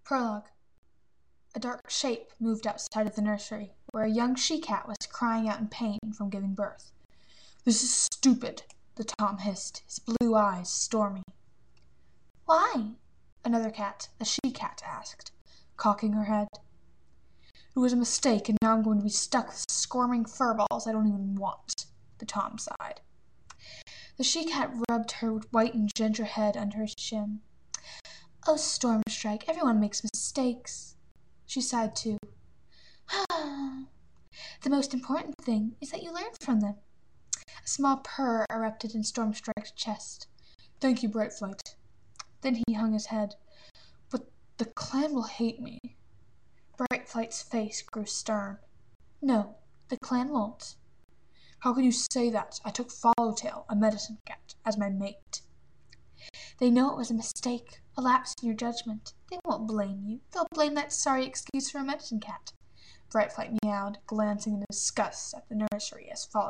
Prologue. A dark shape moved outside of the nursery, where a young she-cat was crying out in pain from giving birth. "This is stupid," the Tom hissed, his blue eyes stormy. "Why?" another cat, a she-cat, asked, cocking her head. "It was a mistake, and now I'm going to be stuck with squirming furballs I don't even want," the Tom sighed. The she-cat rubbed her white and ginger head under his chin. "Oh, Stormstrike, everyone makes mistakes." She sighed too. "The most important thing is that you learn from them." A small purr erupted in Stormstrike's chest. "Thank you, Brightflight." Then he hung his head. "But the clan will hate me." Brightflight's face grew stern. "No, the clan won't." "How can you say that? I took Followtail, a medicine cat, as my mate." "They know it was a mistake, a lapse in your judgment. They won't blame you. They'll blame that sorry excuse for a medicine cat." Brightflight meowed, glancing in disgust at the nursery as Followtail